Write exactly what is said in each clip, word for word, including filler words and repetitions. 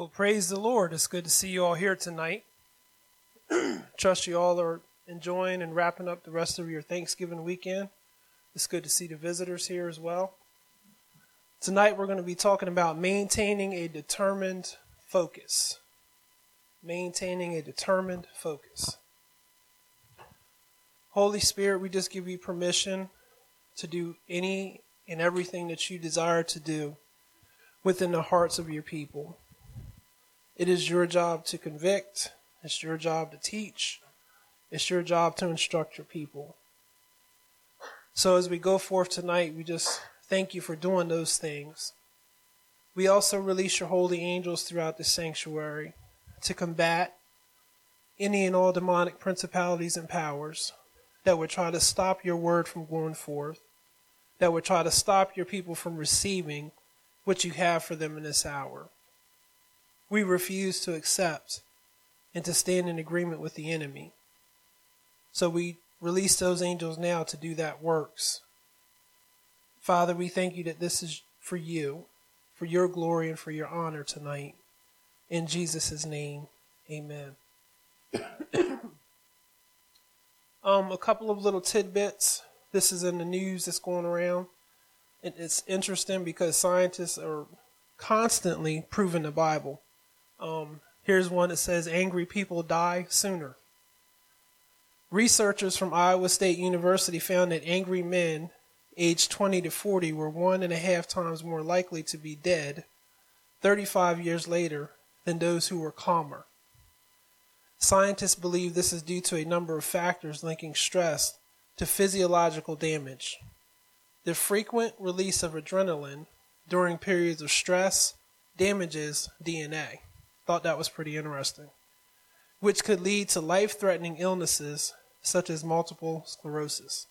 Well, praise the Lord. It's good to see you all here tonight. Trust you all are enjoying and wrapping up the rest of your Thanksgiving weekend. It's good to see the visitors here as well. Tonight we're going to be talking about maintaining a determined focus. Maintaining a determined focus. Holy Spirit, we just give you permission to do any and everything that you desire to do within the hearts of your people. It is your job to convict. It's your job to teach. It's your job to instruct your people. So as we go forth tonight, we just thank you for doing those things. We also release your holy angels throughout the sanctuary to combat any and all demonic principalities and powers that would try to stop your word from going forth, that would try to stop your people from receiving what you have for them in this hour. We refuse to accept and to stand in agreement with the enemy. So we release those angels now to do that works. Father, we thank you that this is for you, for your glory and for your honor tonight. In Jesus' name, amen. um, a couple of little tidbits. This is in the news that's going around. It, it's interesting because scientists are constantly proving the Bible. Um, here's one that says, angry people die sooner. Researchers from Iowa State University found that angry men aged twenty to forty were one and a half times more likely to be dead thirty-five years later than those who were calmer. Scientists believe this is due to a number of factors linking stress to physiological damage. The frequent release of adrenaline during periods of stress damages D N A. Thought that was pretty interesting. Which could lead to life-threatening illnesses such as multiple sclerosis.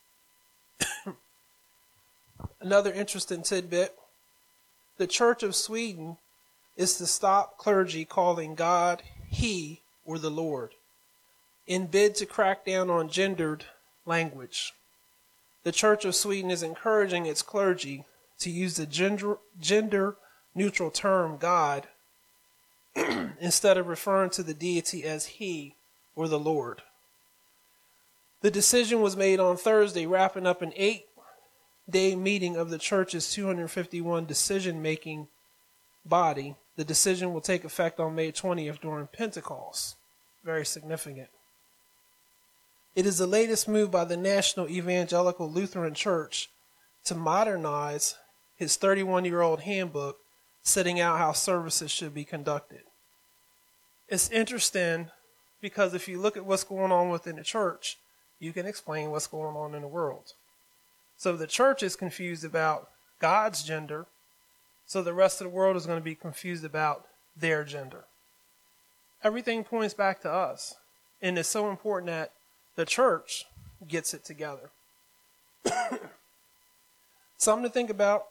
Another interesting tidbit. The Church of Sweden is to stop clergy calling God He or the Lord in bid to crack down on gendered language. The Church of Sweden is encouraging its clergy to use the gender, gender-neutral term God instead of referring to the deity as He or the Lord. The decision was made on Thursday, wrapping up an eight-day meeting of the church's two hundred fifty-one decision-making body. The decision will take effect on May twentieth during Pentecost. Very significant. It is the latest move by the National Evangelical Lutheran Church to modernize his thirty-one-year-old handbook, setting out how services should be conducted. It's interesting because if you look at what's going on within the church, you can explain what's going on in the world. So the church is confused about God's gender, so the rest of the world is going to be confused about their gender. Everything points back to us, and it's so important that the church gets it together. Something to think about.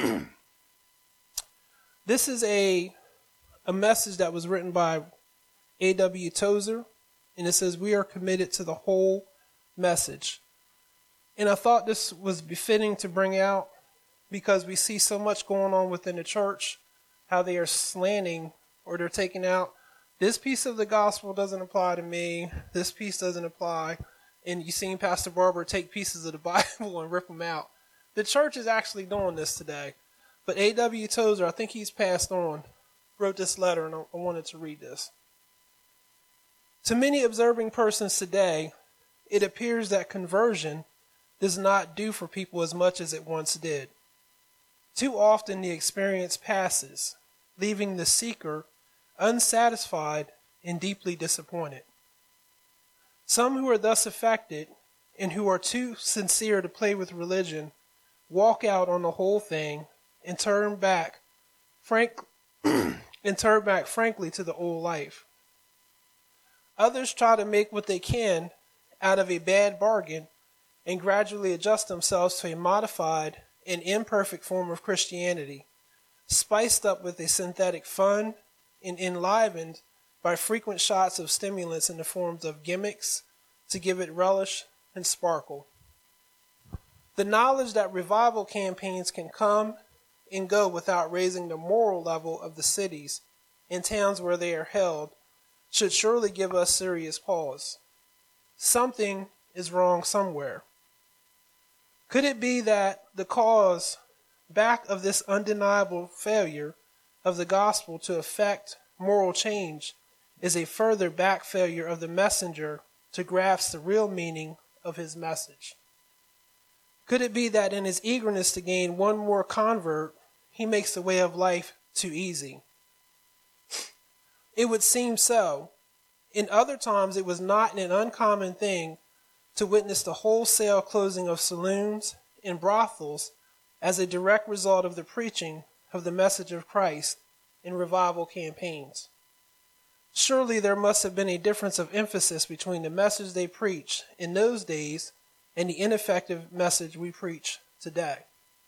This is a a message that was written by A W Tozer, and it says, we are committed to the whole message. And I thought this was befitting to bring out because we see so much going on within the church, how they are slanting or they're taking out, this piece of the gospel doesn't apply to me, this piece doesn't apply, and you've seen Pastor Barber take pieces of the Bible and rip them out. The church is actually doing this today. But A W Tozer, I think he's passed on, wrote this letter, and I wanted to read this. To many observing persons today, it appears that conversion does not do for people as much as it once did. Too often the experience passes, leaving the seeker unsatisfied and deeply disappointed. Some who are thus affected and who are too sincere to play with religion walk out on the whole thing and turn back frank and turn back frankly to the old life. Others try to make what they can out of a bad bargain and gradually adjust themselves to a modified and imperfect form of Christianity, spiced up with a synthetic fun and enlivened by frequent shots of stimulants in the forms of gimmicks to give it relish and sparkle. The knowledge that revival campaigns can come and go without raising the moral level of the cities in towns where they are held should surely give us serious pause. Something is wrong somewhere. Could it be that the cause back of this undeniable failure of the gospel to effect moral change is a further back failure of the messenger to grasp the real meaning of his message? Could it be that in his eagerness to gain one more convert, he makes the way of life too easy? It would seem so. In other times, it was not an uncommon thing to witness the wholesale closing of saloons and brothels as a direct result of the preaching of the message of Christ in revival campaigns. Surely there must have been a difference of emphasis between the message they preached in those days and the ineffective message we preach today.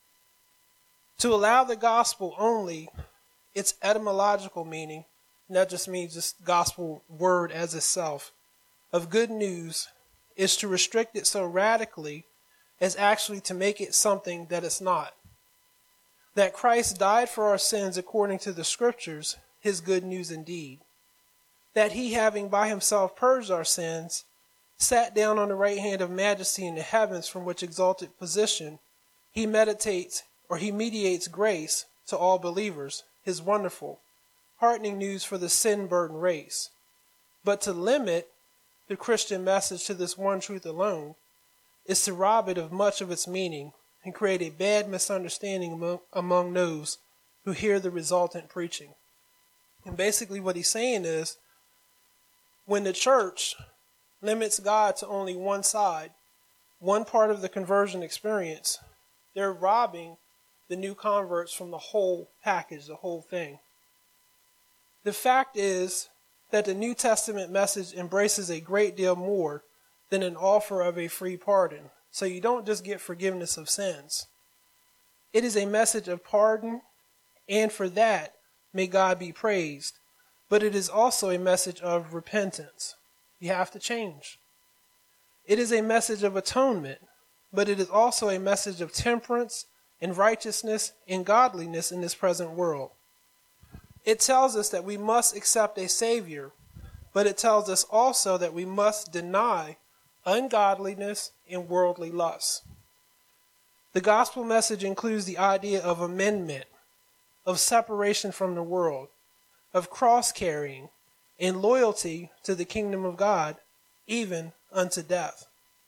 To allow the gospel only its etymological meaning, and that just means just gospel word as itself, of good news, is to restrict it so radically as actually to make it something that it's not. That Christ died for our sins according to the scriptures is good news indeed. That he, having by himself purged our sins, sat down on the right hand of majesty in the heavens, from which exalted position he meditates or he mediates grace to all believers, is wonderful, heartening news for the sin-burdened race. But to limit the Christian message to this one truth alone is to rob it of much of its meaning and create a bad misunderstanding among, among those who hear the resultant preaching. And basically what he's saying is, when the church limits God to only one side, one part of the conversion experience, they're robbing the new converts from the whole package, the whole thing. The fact is that the New Testament message embraces a great deal more than an offer of a free pardon. So you don't just get forgiveness of sins. It is a message of pardon, and for that may God be praised. But it is also a message of repentance. You have to change. It is a message of atonement, but it is also a message of temperance and righteousness and godliness in this present world. It tells us that we must accept a Savior, but it tells us also that we must deny ungodliness and worldly lusts. The gospel message includes the idea of amendment, of separation from the world, of cross-carrying, and loyalty to the kingdom of God, even unto death.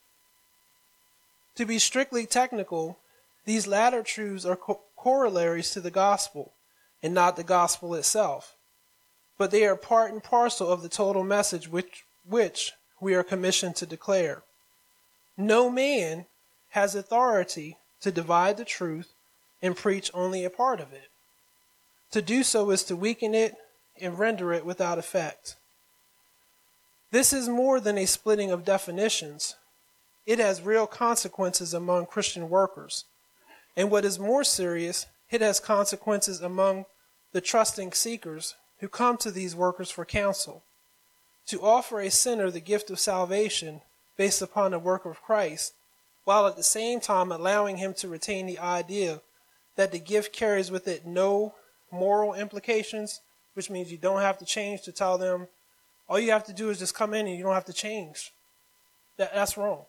To be strictly technical, these latter truths are co- corollaries to the gospel, and not the gospel itself. But they are part and parcel of the total message which, which we are commissioned to declare. No man has authority to divide the truth and preach only a part of it. To do so is to weaken it and render it without effect. This is more than a splitting of definitions. It has real consequences among Christian workers. And what is more serious, it has consequences among the trusting seekers who come to these workers for counsel. To offer a sinner the gift of salvation based upon the work of Christ, while at the same time allowing him to retain the idea that the gift carries with it no moral implications, which means you don't have to change, to tell them all you have to do is just come in and you don't have to change. That, that's wrong.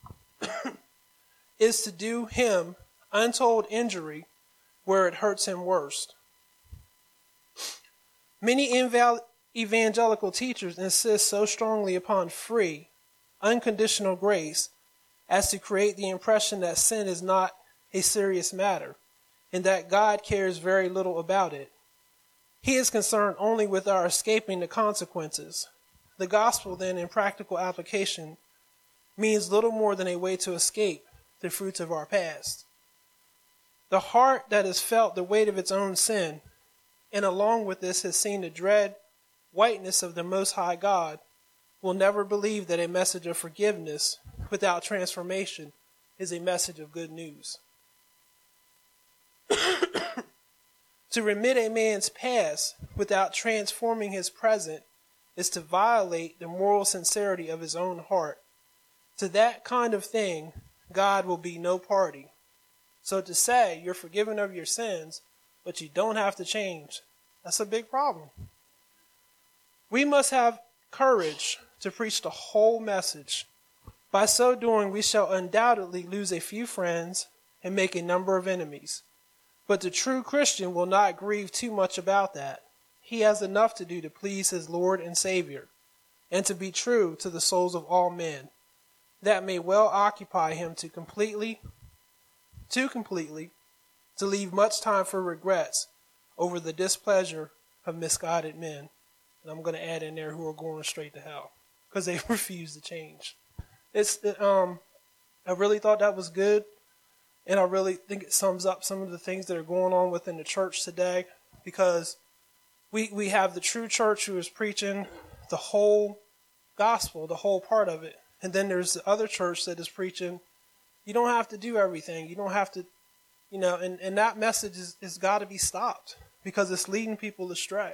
Is to do him untold injury where it hurts him worst. Many inval- evangelical teachers insist so strongly upon free, unconditional grace as to create the impression that sin is not a serious matter and that God cares very little about it. He is concerned only with our escaping the consequences. The gospel, then, in practical application, means little more than a way to escape the fruits of our past. The heart that has felt the weight of its own sin, and along with this has seen the dread whiteness of the Most High God, will never believe that a message of forgiveness without transformation is a message of good news. To remit a man's past without transforming his present is to violate the moral sincerity of his own heart. To that kind of thing, God will be no party. So to say you're forgiven of your sins, but you don't have to change, that's a big problem. We must have courage to preach the whole message. By so doing, we shall undoubtedly lose a few friends and make a number of enemies. But the true Christian will not grieve too much about that. He has enough to do to please his Lord and Savior, and to be true to the souls of all men. That may well occupy him to completely, too completely, to leave much time for regrets over the displeasure of misguided men. And I'm going to add in there who are going straight to hell because they refuse to change. It's um, I really thought that was good. And I really think it sums up some of the things that are going on within the church today, because we we have the true church who is preaching the whole gospel, the whole part of it. And then there's the other church that is preaching, you don't have to do everything. You don't have to, you know, and, and that message is, is got to be stopped because it's leading people astray.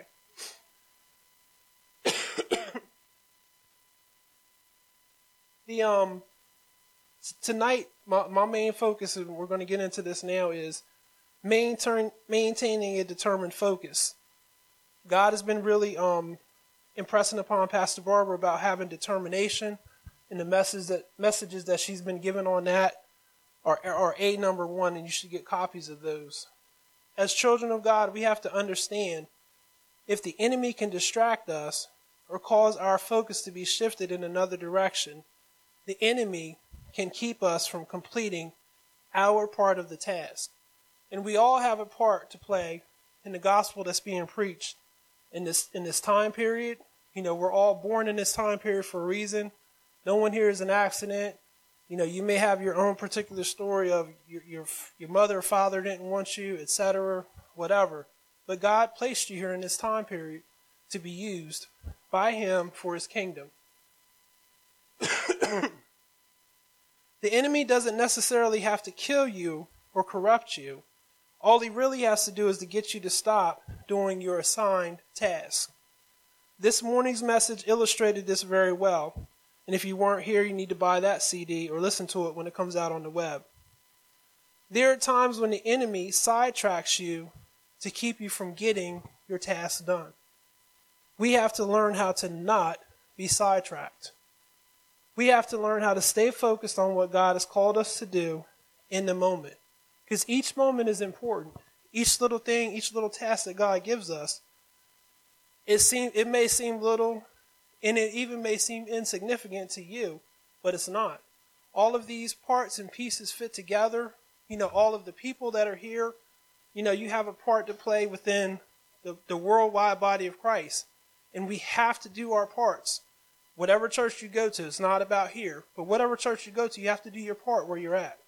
the um Tonight, my, my main focus, and we're going to get into this now, is maintain, maintaining a determined focus. God has been really um, impressing upon Pastor Barbara about having determination, and the message that, messages that she's been given on that are, are A number one, and you should get copies of those. As children of God, we have to understand if the enemy can distract us or cause our focus to be shifted in another direction, the enemy can keep us from completing our part of the task. And we all have a part to play in the gospel that's being preached in this in this time period. You know, we're all born in this time period for a reason. No one here is an accident. You know, you may have your own particular story of your your, your mother or father didn't want you, et cetera, whatever. But God placed you here in this time period to be used by him for his kingdom. The enemy doesn't necessarily have to kill you or corrupt you. All he really has to do is to get you to stop doing your assigned task. This morning's message illustrated this very well. And if you weren't here, you need to buy that C D or listen to it when it comes out on the web. There are times when the enemy sidetracks you to keep you from getting your task done. We have to learn how to not be sidetracked. We have to learn how to stay focused on what God has called us to do in the moment. Because each moment is important. Each little thing, each little task that God gives us, it seem, it may seem little, and it even may seem insignificant to you, but it's not. All of these parts and pieces fit together. You know, all of the people that are here, you know, you have a part to play within the, the worldwide body of Christ. And we have to do our parts. Whatever church you go to, it's not about here, but whatever church you go to, you have to do your part where you're at.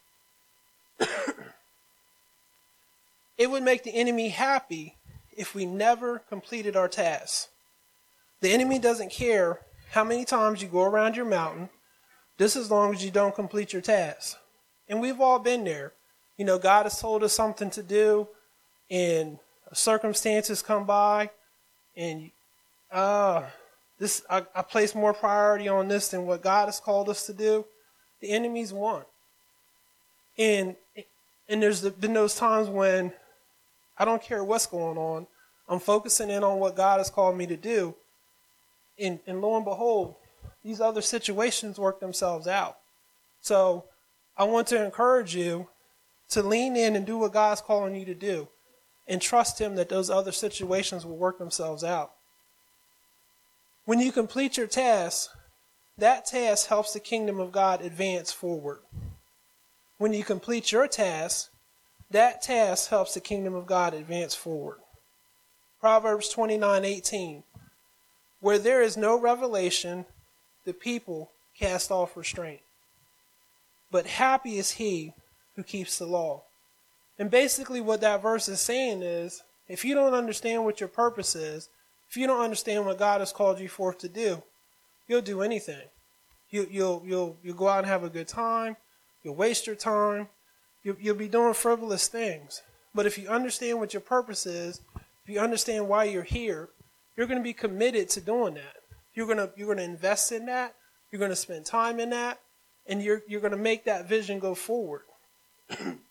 It would make the enemy happy if we never completed our tasks. The enemy doesn't care how many times you go around your mountain, just as long as you don't complete your tasks. And we've all been there. You know, God has told us something to do, and circumstances come by, and uh This I, I place more priority on this than what God has called us to do. The enemy's won. And and there's been those times when I don't care what's going on. I'm focusing in on what God has called me to do. And, and lo and behold, these other situations work themselves out. So I want to encourage you to lean in and do what God's calling you to do. And trust him that those other situations will work themselves out. When you complete your task, that task helps the kingdom of God advance forward. When you complete your task, that task helps the kingdom of God advance forward. Proverbs twenty-nine eighteen. Where there is no revelation, the people cast off restraint. But happy is he who keeps the law. And basically what that verse is saying is, if you don't understand what your purpose is, if you don't understand what God has called you forth to do, you'll do anything. You, you'll you'll you'll go out and have a good time. You'll waste your time. You'll, you'll be doing frivolous things. But if you understand what your purpose is, if you understand why you're here, you're going to be committed to doing that. You're going to you're going to invest in that. You're going to spend time in that, and you're you're going to make that vision go forward.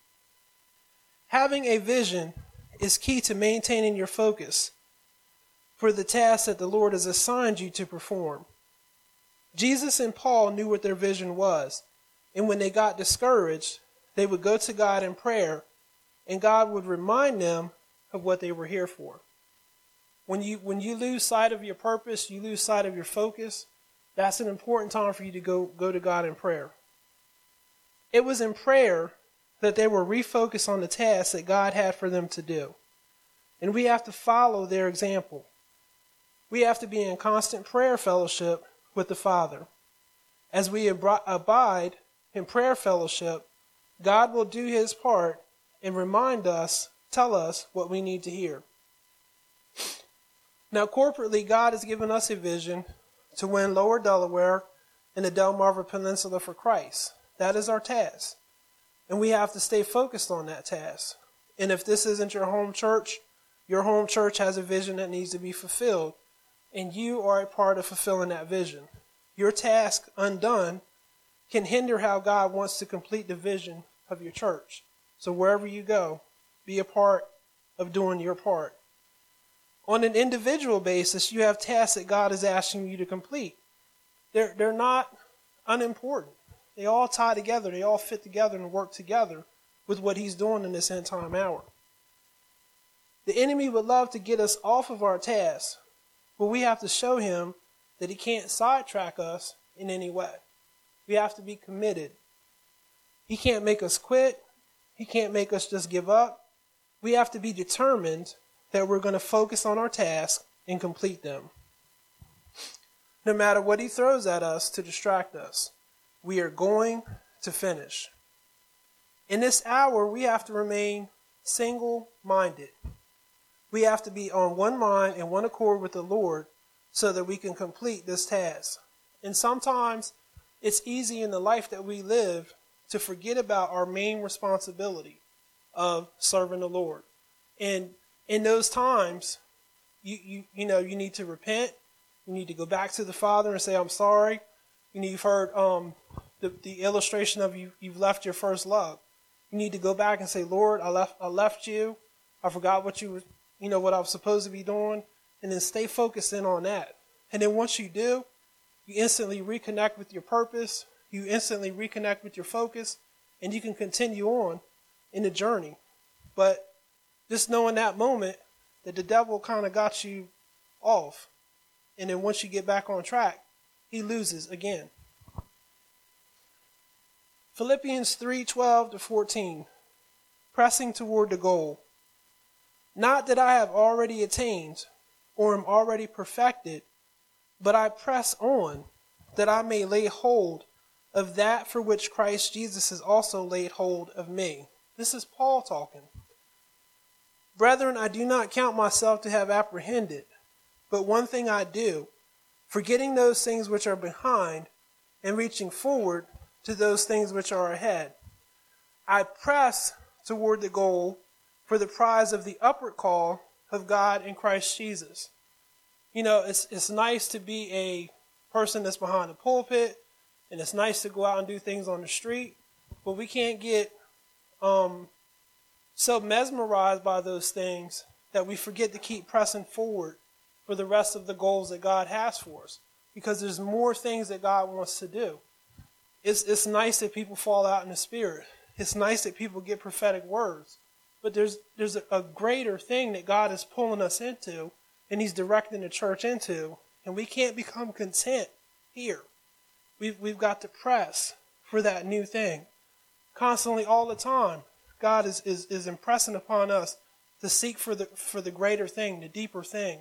Having a vision is key to maintaining your focus. for the task that the Lord has assigned you to perform. Jesus and Paul knew what their vision was, and when they got discouraged, they would go to God in prayer, and God would remind them of what they were here for. When you when you lose sight of your purpose, you lose sight of your focus, that's an important time for you to go, go to God in prayer. It was in prayer that they were refocused on the task that God had for them to do. And we have to follow their example. We have to be in constant prayer fellowship with the Father. As we ab- abide in prayer fellowship, God will do his part and remind us, tell us what we need to hear. Now, corporately, God has given us a vision to win Lower Delaware and the Delmarva Peninsula for Christ. That is our task. And we have to stay focused on that task. And if this isn't your home church, your home church has a vision that needs to be fulfilled. And you are a part of fulfilling that vision. Your task undone can hinder how God wants to complete the vision of your church. So wherever you go, be a part of doing your part. On an individual basis, you have tasks that God is asking you to complete. They're, they're not unimportant. They all tie together. They all fit together and work together with what he's doing in this end time hour. The enemy would love to get us off of our tasks, but we have to show him that he can't sidetrack us in any way. We have to be committed. He can't make us quit. He can't make us just give up. We have to be determined that we're going to focus on our task and complete them. No matter what he throws at us to distract us, we are going to finish. In this hour, we have to remain single-minded. We have to be on one mind and one accord with the Lord so that we can complete this task. And sometimes it's easy in the life that we live to forget about our main responsibility of serving the Lord. And in those times, you, you, you know, you need to repent. You need to go back to the Father and say, I'm sorry. You know, you've heard um, the, the illustration of you, you've left your first love. You need to go back and say, Lord, I left, I left you. I forgot what you were, you know, what I was supposed to be doing. And then stay focused in on that. And then once you do, you instantly reconnect with your purpose. You instantly reconnect with your focus. And you can continue on in the journey. But just know in that moment that the devil kind of got you off. And then once you get back on track, he loses again. Philippians three twelve to fourteen. Pressing toward the goal. Not that I have already attained or am already perfected, but I press on that I may lay hold of that for which Christ Jesus has also laid hold of me. This is Paul talking. Brethren, I do not count myself to have apprehended, but one thing I do, forgetting those things which are behind and reaching forward to those things which are ahead. I press toward the goal for the prize of the upward call of God in Christ Jesus. You know, it's it's nice to be a person that's behind the pulpit, and it's nice to go out and do things on the street, but we can't get um, so mesmerized by those things that we forget to keep pressing forward for the rest of the goals that God has for us, because there's more things that God wants to do. It's it's nice that people fall out in the Spirit. It's nice that people get prophetic words. But there's there's a, a greater thing that God is pulling us into, and he's directing the church into, and we can't become content here. We've, we've got to press for that new thing. Constantly, all the time, God is, is, is impressing upon us to seek for the for the greater thing, the deeper thing.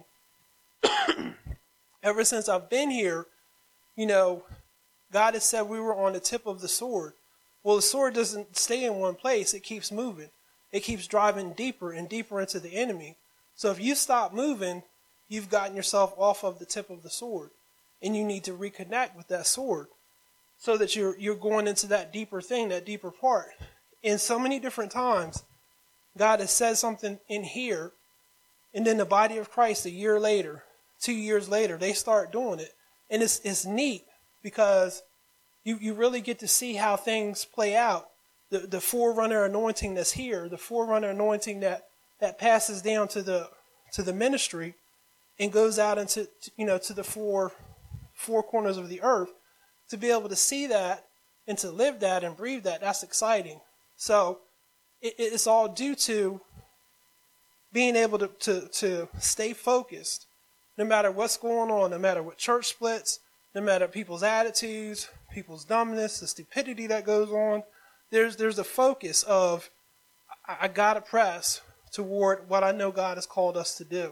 Ever since I've been here, you know, God has said we were on the tip of the sword. Well, the sword doesn't stay in one place. It keeps moving. It keeps driving deeper and deeper into the enemy. So if you stop moving, you've gotten yourself off of the tip of the sword. And you need to reconnect with that sword so that you're you're going into that deeper thing, that deeper part. And so many different times, God has said something in here, and then the body of Christ a year later, two years later, they start doing it. And it's it's neat because you, you really get to see how things play out. The the forerunner anointing that's here, the forerunner anointing that, that passes down to the to the ministry, and goes out into, you know, to the four, four corners of the earth, to be able to see that and to live that and breathe that, that's exciting. So it, it's all due to being able to, to, to stay focused, no matter what's going on, no matter what church splits, no matter people's attitudes, people's dumbness, the stupidity that goes on. There's there's a focus of, I, I got to press toward what I know God has called us to do.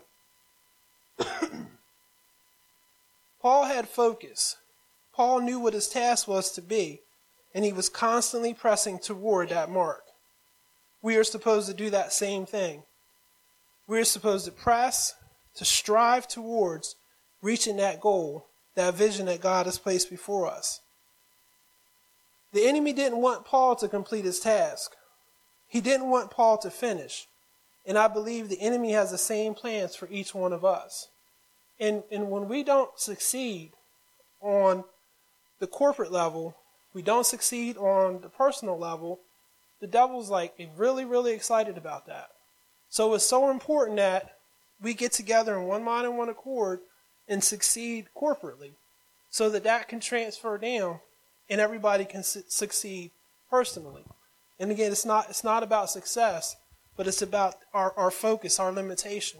Paul had focus. Paul knew what his task was to be, and he was constantly pressing toward that mark. We are supposed to do that same thing. We are supposed to press, to strive towards reaching that goal, that vision that God has placed before us. The enemy didn't want Paul to complete his task. He didn't want Paul to finish. And I believe the enemy has the same plans for each one of us. And, and when we don't succeed on the corporate level, we don't succeed on the personal level, the devil's like really, really excited about that. So it's so important that we get together in one mind and one accord and succeed corporately, so that that can transfer down and everybody can su- succeed personally. And again, it's not it's not about success, but it's about our, our focus, our limitation.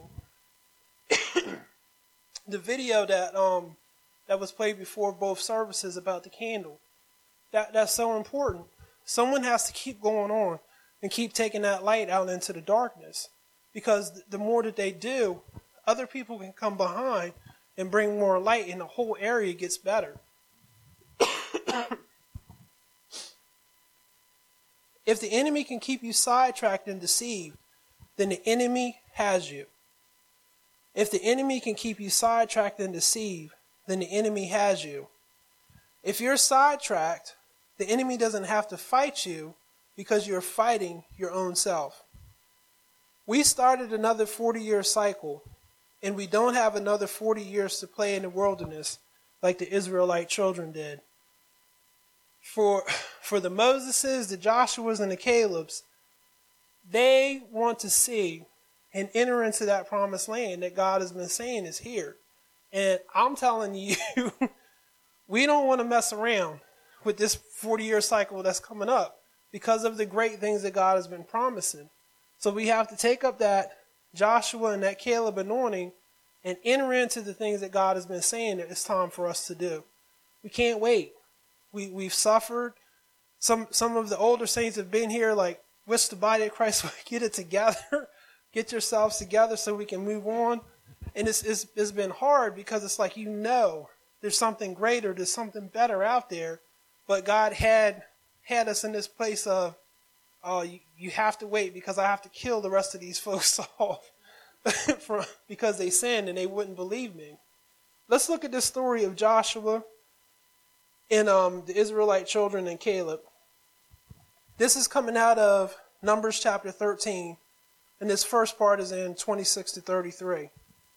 The video that um that was played before both services about the candle, that that's so important. Someone has to keep going on and keep taking that light out into the darkness, because the more that they do, other people can come behind and bring more light, and the whole area gets better. If the enemy can keep you sidetracked and deceived, then the enemy has you. If the enemy can keep you sidetracked and deceived, then the enemy has you. If you're sidetracked, the enemy doesn't have to fight you because you're fighting your own self. We started another forty-year cycle, and we don't have another forty years to play in the wilderness like the Israelite children did. For, for the Moseses, the Joshuas, and the Calebs, they want to see and enter into that promised land that God has been saying is here. And I'm telling you, we don't want to mess around with this forty-year cycle that's coming up because of the great things that God has been promising. So we have to take up that Joshua and that Caleb anointing and enter into the things that God has been saying that it's time for us to do. We can't wait. We, we've suffered. Some some of the older saints have been here, like, wish the body of Christ would get it together. Get yourselves together so we can move on. And it's, it's it's been hard because it's like, you know, there's something greater, there's something better out there. But God had had us in this place of, oh, you, you have to wait because I have to kill the rest of these folks off from, because they sinned and they wouldn't believe me. Let's look at this story of Joshua and um, the Israelite children and Caleb. This is coming out of Numbers chapter thirteen, and this first part is in twenty-six to thirty-three.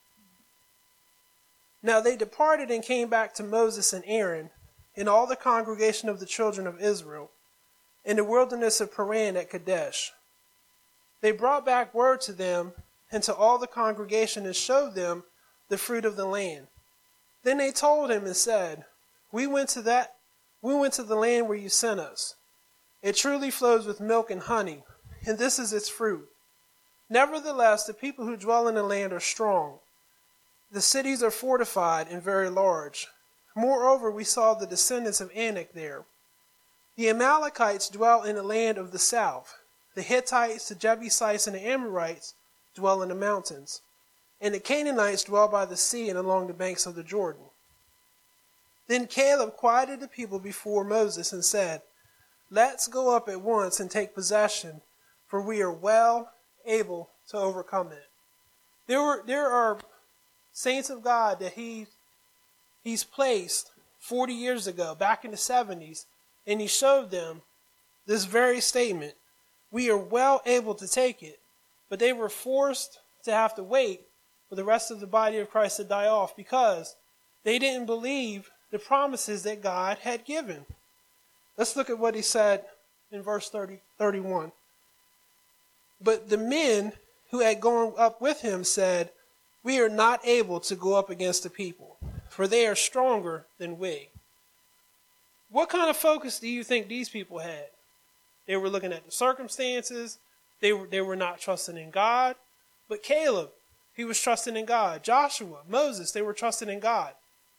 Now they departed and came back to Moses and Aaron and all the congregation of the children of Israel in the wilderness of Paran at Kadesh. They brought back word to them and to all the congregation and showed them the fruit of the land. Then they told him and said, We went to that, we went to the land where you sent us. It truly flows with milk and honey, and this is its fruit. Nevertheless, the people who dwell in the land are strong. The cities are fortified and very large. Moreover, we saw the descendants of Anak there. The Amalekites dwell in the land of the south. The Hittites, the Jebusites, and the Amorites dwell in the mountains. And the Canaanites dwell by the sea and along the banks of the Jordan. Then Caleb quieted the people before Moses and said, Let's go up at once and take possession, for we are well able to overcome it. There were there are saints of God that he he's placed forty years ago, back in the seventies, and he showed them this very statement. We are well able to take it, but they were forced to have to wait for the rest of the body of Christ to die off because they didn't believe the promises that God had given. Let's look at what he said in verse thirty, thirty-one. But the men who had gone up with him said, we are not able to go up against the people, for they are stronger than we. What kind of focus do you think these people had? They were looking at the circumstances. They were, they were not trusting in God. But Caleb, he was trusting in God. Joshua, Moses, they were trusting in God.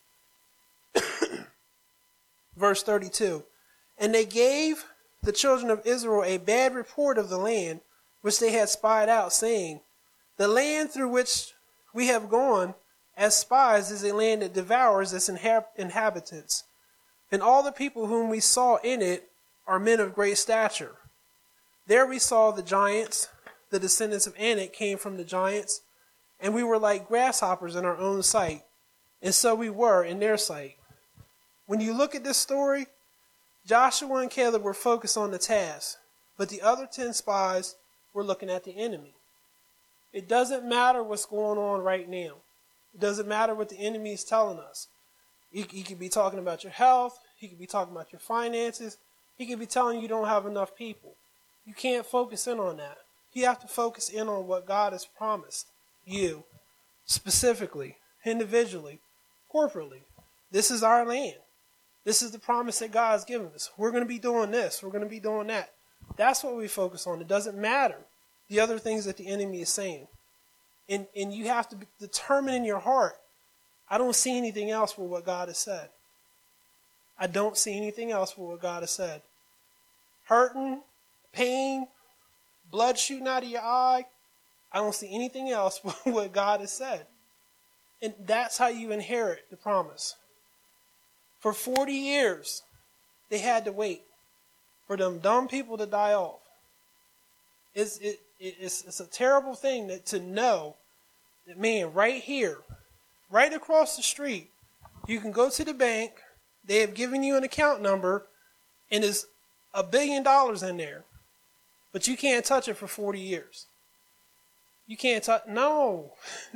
Verse thirty-two. And they gave the children of Israel a bad report of the land which they had spied out, saying, the land through which we have gone as spies is a land that devours its inhab- inhabitants. And all the people whom we saw in it are men of great stature. There we saw the giants. The descendants of Anak came from the giants, and we were like grasshoppers in our own sight, and so we were in their sight. When you look at this story, Joshua and Caleb were focused on the task, but the other ten spies were looking at the enemy. It doesn't matter what's going on right now. It doesn't matter what the enemy is telling us. He, he could be talking about your health. He could be talking about your finances. He could be telling you you don't have enough people. You can't focus in on that. You have to focus in on what God has promised you, specifically, individually, corporately. This is our land. This is the promise that God has given us. We're going to be doing this. We're going to be doing that. That's what we focus on. It doesn't matter the other things that the enemy is saying. And, and you have to determine in your heart, I don't see anything else for what God has said. I don't see anything else for what God has said. Hurting, pain, blood shooting out of your eye, I don't see anything else for what God has said. And that's how you inherit the promise. For forty years, they had to wait for them dumb people to die off. It's, it, it's, it's a terrible thing that, to know that, man, right here, right across the street, you can go to the bank, they have given you an account number, and there's a billion dollars in there. But you can't touch it for forty years. You can't touch, no.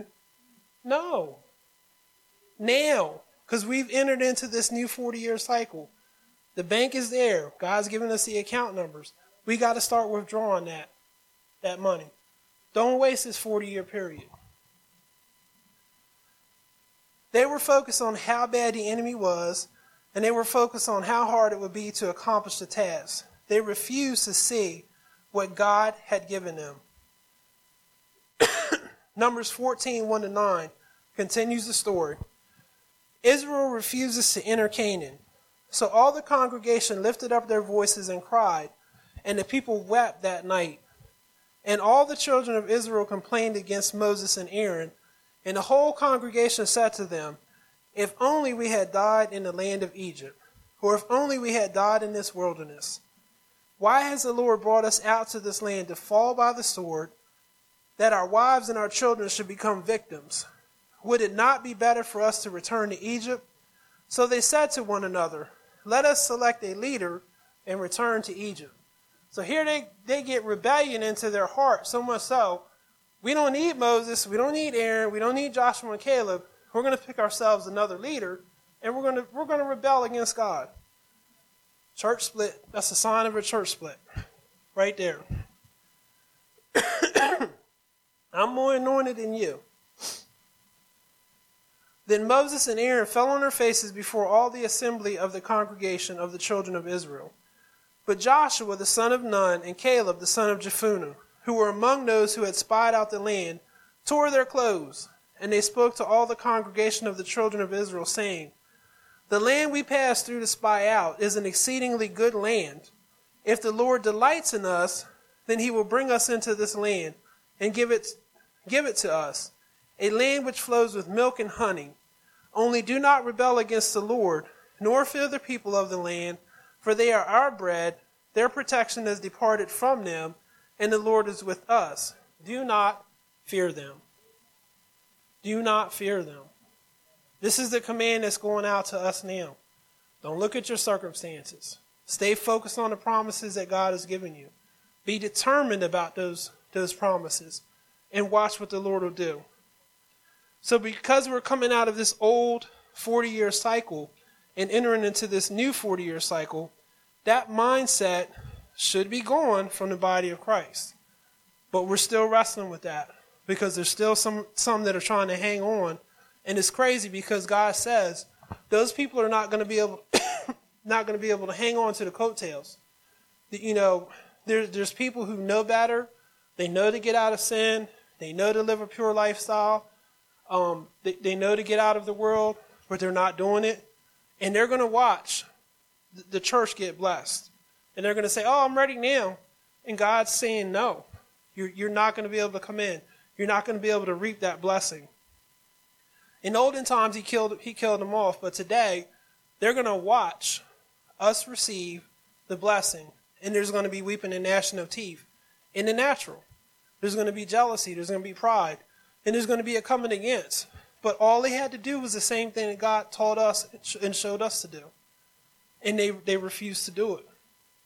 No. Now, because we've entered into this new forty-year cycle. The bank is there. God's given us the account numbers. We got to start withdrawing that, that money. Don't waste this forty-year period. They were focused on how bad the enemy was, and they were focused on how hard it would be to accomplish the task. They refused to see what God had given them. Numbers fourteen, one to nine continues the story. Israel refuses to enter Canaan. So all the congregation lifted up their voices and cried, and the people wept that night. And all the children of Israel complained against Moses and Aaron, and the whole congregation said to them, if only we had died in the land of Egypt, or if only we had died in this wilderness. Why has the Lord brought us out to this land to fall by the sword, that our wives and our children should become victims? Would it not be better for us to return to Egypt? So they said to one another, let us select a leader and return to Egypt. So here they, they get rebellion into their heart, so much so, we don't need Moses, we don't need Aaron, we don't need Joshua and Caleb. We're going to pick ourselves another leader, and we're going to we're going to rebel against God. Church split, that's a sign of a church split. Right there. I'm more anointed than you. Then Moses and Aaron fell on their faces before all the assembly of the congregation of the children of Israel. But Joshua the son of Nun and Caleb the son of Jephunneh, who were among those who had spied out the land, tore their clothes, and they spoke to all the congregation of the children of Israel, saying, the land we passed through to spy out is an exceedingly good land. If the Lord delights in us, then he will bring us into this land and give it, give it to us, a land which flows with milk and honey. Only do not rebel against the Lord, nor fear the people of the land, for they are our bread. Their protection has departed from them, and the Lord is with us. Do not fear them. Do not fear them. This is the command that's going out to us now. Don't look at your circumstances. Stay focused on the promises that God has given you. Be determined about those, those promises, and watch what the Lord will do. So because we're coming out of this old forty-year cycle and entering into this new forty-year cycle, that mindset should be gone from the body of Christ. But we're still wrestling with that. because there's still some, some that are trying to hang on. And it's crazy because God says those people are not going to be able, not going to be able to hang on to the coattails. You know, there's there's people who know better. They know to get out of sin. They know to live a pure lifestyle. Um, they, they know to get out of the world, but they're not doing it. And they're going to watch the church get blessed. And they're going to say, oh, I'm ready now. And God's saying, no, you're, you're not going to be able to come in. You're not going to be able to reap that blessing. In olden times, he killed, he killed them off. But today, they're going to watch us receive the blessing. And there's going to be weeping and gnashing of teeth in the natural. There's going to be jealousy. There's going to be pride. And there's going to be a coming against. But all they had to do was the same thing that God taught us and showed us to do. And they, they refused to do it.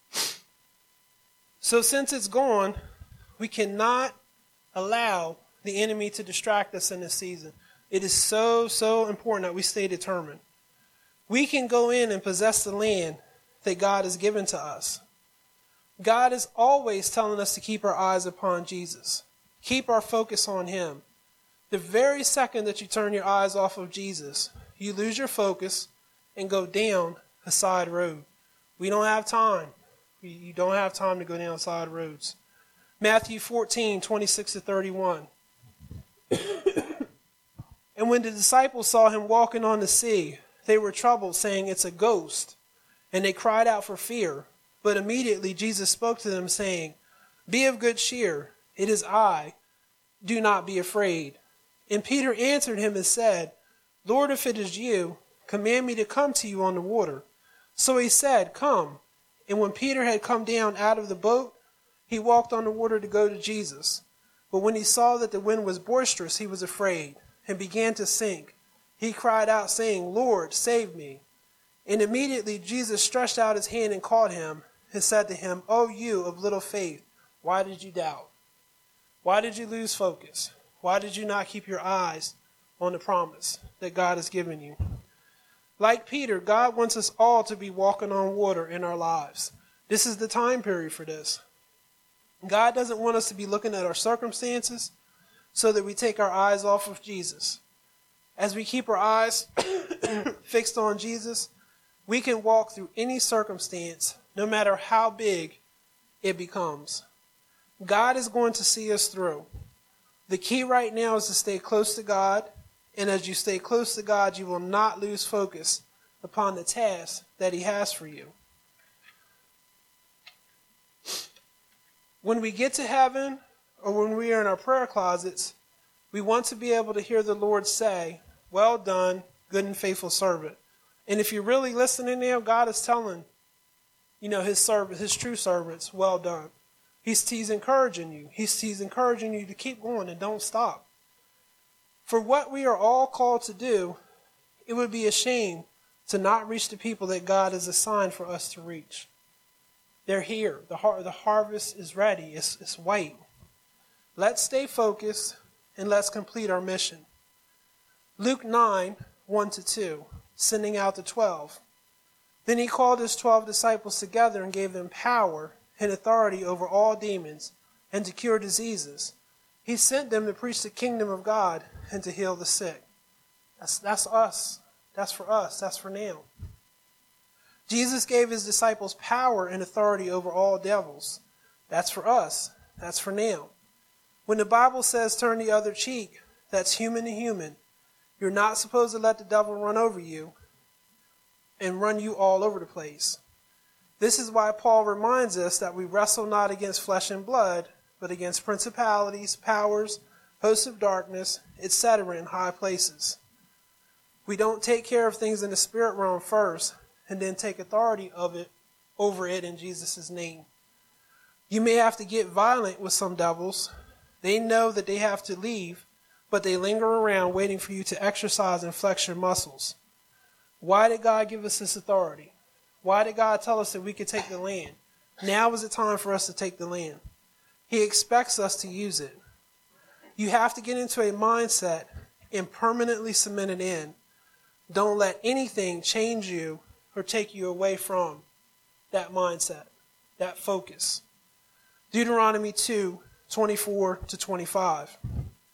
So since it's gone, we cannot allow the enemy to distract us in this season. It is so, so important that we stay determined. We can go in and possess the land that God has given to us. God is always telling us to keep our eyes upon Jesus. Keep our focus on him. The very second that you turn your eyes off of Jesus, you lose your focus and go down a side road. We don't have time. You don't have time to go down side roads. Matthew fourteen, twenty-six to thirty-one. And when the disciples saw him walking on the sea, they were troubled, saying, it's a ghost. And they cried out for fear. But immediately Jesus spoke to them, saying, be of good cheer. It is I. Do not be afraid. And Peter answered him and said, Lord, if it is you, command me to come to you on the water. So he said, come. And when Peter had come down out of the boat, he walked on the water to go to Jesus. But when he saw that the wind was boisterous, he was afraid and began to sink. He cried out, saying, Lord, save me. And immediately Jesus stretched out his hand and caught him and said to him, O you of little faith, why did you doubt? Why did you lose focus? Why did you not keep your eyes on the promise that God has given you? Like Peter, God wants us all to be walking on water in our lives. This is the time period for this. God doesn't want us to be looking at our circumstances so that we take our eyes off of Jesus. As we keep our eyes fixed on Jesus, we can walk through any circumstance, no matter how big it becomes. God is going to see us through. The key right now is to stay close to God. And as you stay close to God, you will not lose focus upon the task that he has for you. When we get to heaven, or when we are in our prayer closets, we want to be able to hear the Lord say, well done, good and faithful servant. And if you're really listening now, God is telling, you know, his servant, his true servants, well done. He's, he's encouraging you. He's, he's encouraging you to keep going and don't stop. For what we are all called to do, it would be a shame to not reach the people that God has assigned for us to reach. They're here. The, har- the harvest is ready. It's, it's white. Let's stay focused and let's complete our mission. Luke nine, one to two, sending out the twelve. Then he called his twelve disciples together and gave them power and authority over all demons and to cure diseases. He sent them to preach the kingdom of God and to heal the sick. That's, that's us. That's for us. That's for now. Jesus gave his disciples power and authority over all devils. That's for us. That's for now. When the Bible says turn the other cheek, that's human to human. You're not supposed to let the devil run over you and run you all over the place. This is why Paul reminds us that we wrestle not against flesh and blood, but against principalities, powers, hosts of darkness, et cetera in high places. We don't take care of things in the spirit realm first and then take authority of it over it in Jesus' name. You may have to get violent with some devils. They know that they have to leave, but they linger around waiting for you to exercise and flex your muscles. Why did God give us this authority? Why did God tell us that we could take the land? Now is the time for us to take the land. He expects us to use it. You have to get into a mindset and permanently cement it in. Don't let anything change you or take you away from that mindset, that focus. Deuteronomy two, twenty-four to twenty-five.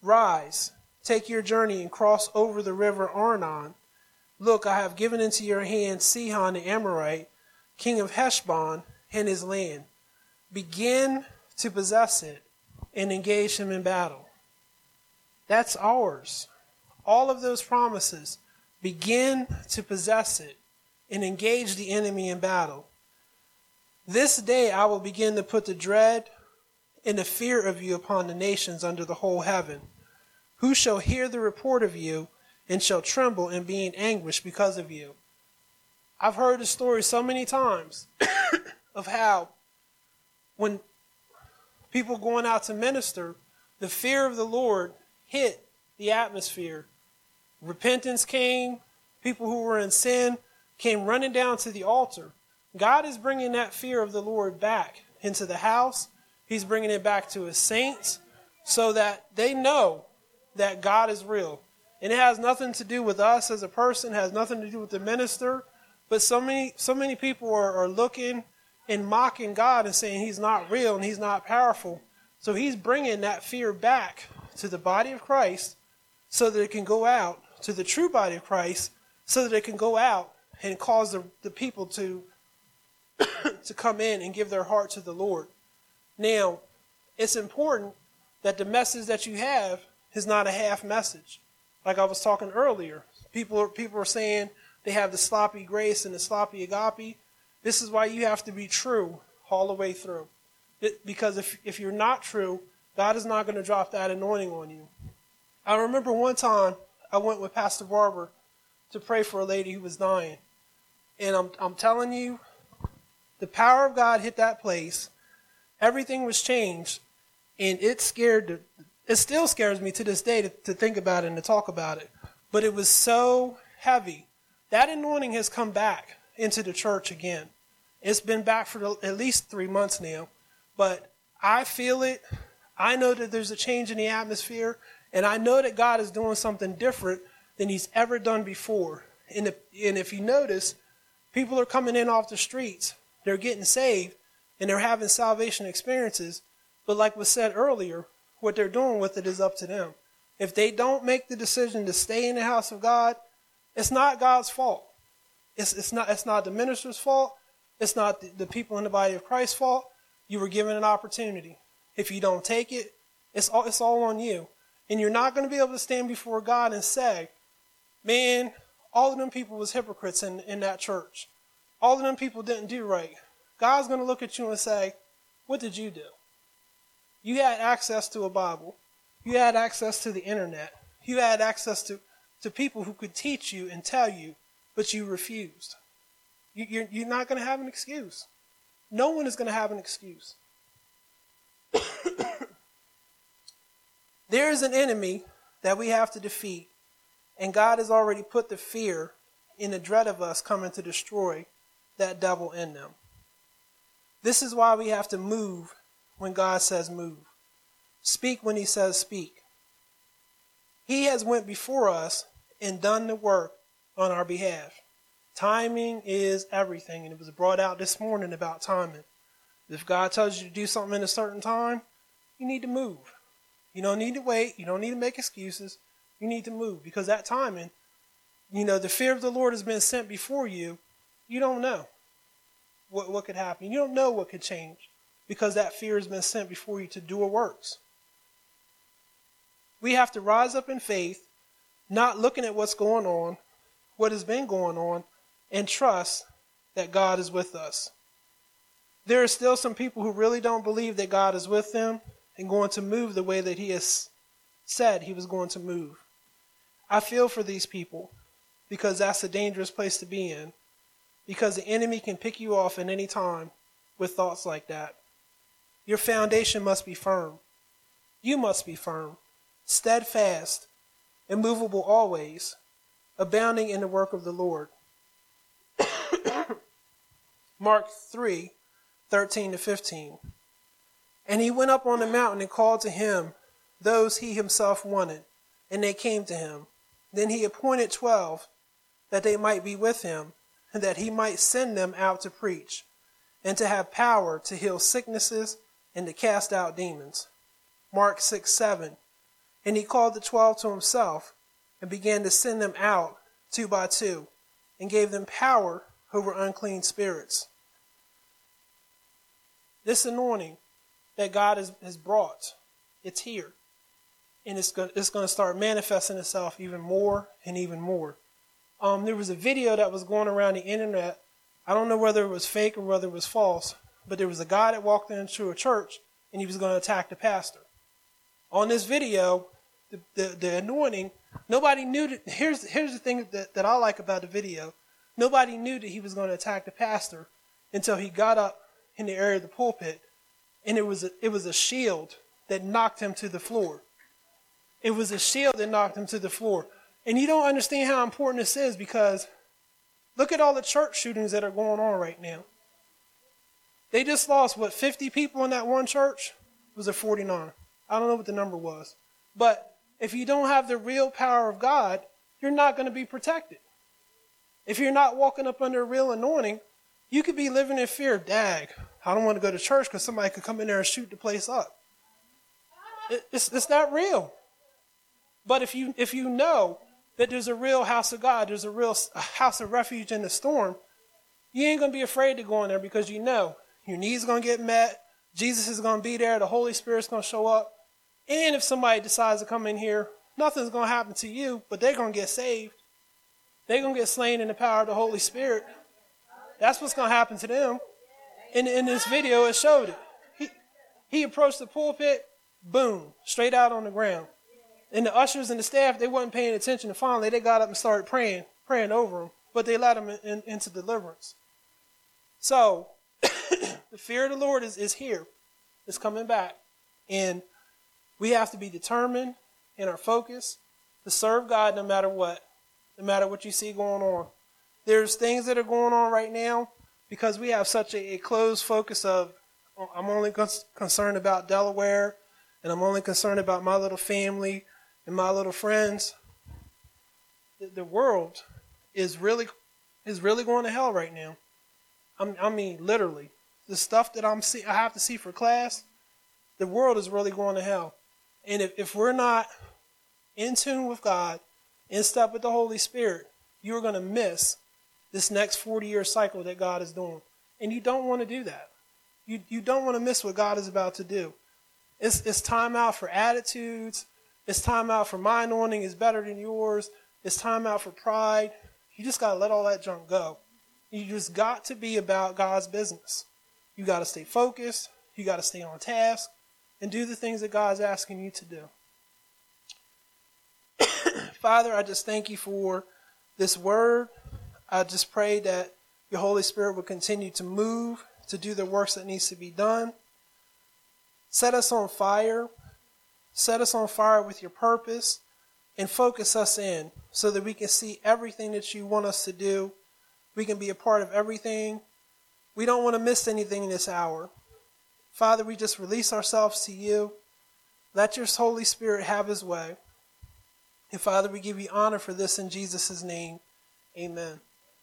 Rise, take your journey and cross over the river Arnon. Look, I have given into your hand Sihon the Amorite, king of Heshbon, and his land. Begin to possess it and engage him in battle. That's ours. All of those promises. Begin to possess it and engage the enemy in battle. This day I will begin to put the dread and the fear of you upon the nations under the whole heaven. Who shall hear the report of you and shall tremble and be in anguish because of you? I've heard the story so many times of how when people going out to minister, the fear of the Lord hit the atmosphere. Repentance came. People who were in sin came running down to the altar. God is bringing that fear of the Lord back into the house. He's bringing it back to his saints so that they know that God is real. And it has nothing to do with us as a person, has nothing to do with the minister. But so many, so many people are, are looking and mocking God and saying he's not real and he's not powerful. So he's bringing that fear back to the body of Christ so that it can go out to the true body of Christ, so that it can go out and cause the, the people to, to come in and give their heart to the Lord. Now, it's important that the message that you have is not a half message. Like I was talking earlier, people are, people are saying they have the sloppy grace and the sloppy agape. This is why you have to be true all the way through. It, because if, if you're not true, God is not going to drop that anointing on you. I remember one time I went with Pastor Barber to pray for a lady who was dying. And I'm, I'm telling you, the power of God hit that place. Everything was changed. And it scared, the, it still scares me to this day to, to think about it and to talk about it. But it was so heavy. That anointing has come back into the church again. It's been back for the, at least three months now. But I feel it. I know that there's a change in the atmosphere. And I know that God is doing something different than he's ever done before. And if, and if you notice, people are coming in off the streets. They're getting saved. And they're having salvation experiences. But like was said earlier, what they're doing with it is up to them. If they don't make the decision to stay in the house of God, it's not God's fault. It's, it's not, it's not the minister's fault. It's not the, the people in the body of Christ's fault. You were given an opportunity. If you don't take it, it's all, it's all on you. And you're not going to be able to stand before God and say, man, all of them people was hypocrites in, in that church. All of them people didn't do right. God's going to look at you and say, what did you do? You had access to a Bible. You had access to the internet. You had access to, to people who could teach you and tell you, but you refused. You, you're, you're not going to have an excuse. No one is going to have an excuse. There is an enemy that we have to defeat, and God has already put the fear in the dread of us coming to destroy that devil in them. This is why we have to move when God says move. Speak when he says speak. He has went before us and done the work on our behalf. Timing is everything, and it was brought out this morning about timing. If God tells you to do something in a certain time, you need to move. You don't need to wait. You don't need to make excuses. You need to move, because that timing, you know, the fear of the Lord has been sent before you. You don't know what, what could happen. You don't know what could change, because that fear has been sent before you to do what works. We have to rise up in faith, not looking at what's going on, what has been going on, and trust that God is with us. There are still some people who really don't believe that God is with them and going to move the way that he has said he was going to move. I feel for these people, because that's a dangerous place to be in, because the enemy can pick you off at any time with thoughts like that. Your foundation must be firm. You must be firm, steadfast, immovable always, abounding in the work of the Lord. Mark three, thirteen to fifteen. And he went up on the mountain and called to him those he himself wanted, and they came to him. Then he appointed twelve, that they might be with him, and that he might send them out to preach, and to have power to heal sicknesses and to cast out demons. Mark six, seven. And he called the twelve to himself and began to send them out two by two and gave them power over unclean spirits. This anointing that God has, has brought, it's here. And it's going, it's going to start manifesting itself even more and even more. Um, there was a video that was going around the internet. I don't know whether it was fake or whether it was false, but there was a guy that walked into a church and he was going to attack the pastor. On this video, the, the, the anointing, nobody knew that. Here's, here's the thing that, that I like about the video. Nobody knew that he was going to attack the pastor until he got up in the area of the pulpit, and it was a, it was a shield that knocked him to the floor. It was a shield that knocked him to the floor. And you don't understand how important this is, because look at all the church shootings that are going on right now. They just lost, what, fifty people in that one church? Was it forty-nine? I don't know what the number was. But if you don't have the real power of God, you're not going to be protected. If you're not walking up under a real anointing, you could be living in fear. Dag, I don't want to go to church because somebody could come in there and shoot the place up. It, it's, it's not real. But if you if you know that there's a real house of God, there's a real house of refuge in the storm, you ain't going to be afraid to go in there, because you know your needs are going to get met. Jesus is going to be there. The Holy Spirit's going to show up. And if somebody decides to come in here, nothing's going to happen to you, but they're going to get saved. They're going to get slain in the power of the Holy Spirit. That's what's going to happen to them. In, in this video, it showed it. He, he approached the pulpit, boom, straight out on the ground. And the ushers and the staff, they wasn't paying attention. And finally, they got up and started praying, praying over him. But they led him in, in, into deliverance. So, the fear of the Lord is, is here. It's coming back. And we have to be determined in our focus to serve God no matter what. No matter what you see going on. There's things that are going on right now because we have such a, a closed focus of, I'm only cons- concerned about Delaware, and I'm only concerned about my little family and my little friends. The, the world is really is really going to hell right now. I'm, I mean, literally. The stuff that I'm see, I have to see for class, the world is really going to hell. And if, if we're not in tune with God, in step with the Holy Spirit, you're going to miss this next forty-year cycle that God is doing. And you don't want to do that. You you don't want to miss what God is about to do. It's, it's time out for attitudes. It's time out for my anointing is better than yours. It's time out for pride. You just got to let all that junk go. You just got to be about God's business. You got to stay focused. You got to stay on task and do the things that God's asking you to do. Father, I just thank you for this word. I just pray that your Holy Spirit will continue to move, to do the works that needs to be done. Set us on fire. Set us on fire with your purpose, and focus us in so that we can see everything that you want us to do. We can be a part of everything. We don't want to miss anything in this hour. Father, we just release ourselves to you. Let your Holy Spirit have his way. And Father, we give you honor for this in Jesus' name. Amen.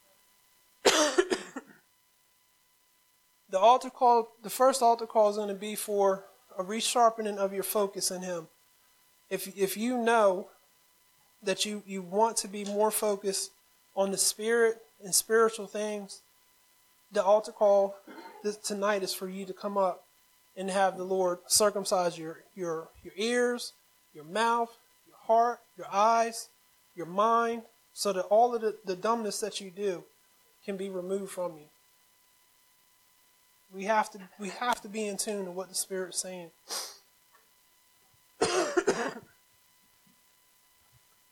The altar call, the first altar call is going to be for a resharpening of your focus in him. If if you know that you, you want to be more focused on the spirit and spiritual things, the altar call this, tonight is for you to come up and have the Lord circumcise your, your, your ears, your mouth, your heart, your eyes, your mind, so that all of the, the dumbness that you do can be removed from you. We have to we have to be in tune to what the Spirit's saying.